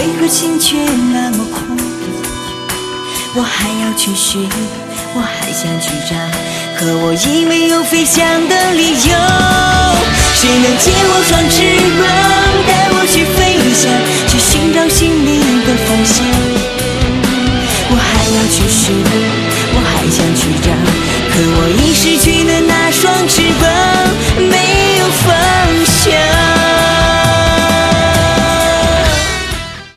为何心却那么空？我还要去学，我还想去找和我依偎又飞翔的理由。谁能借我双翅膀，带我去飞翔，去寻找心里的方向？我还要去学，我还想去找，可我已失去了那双翅膀，没有方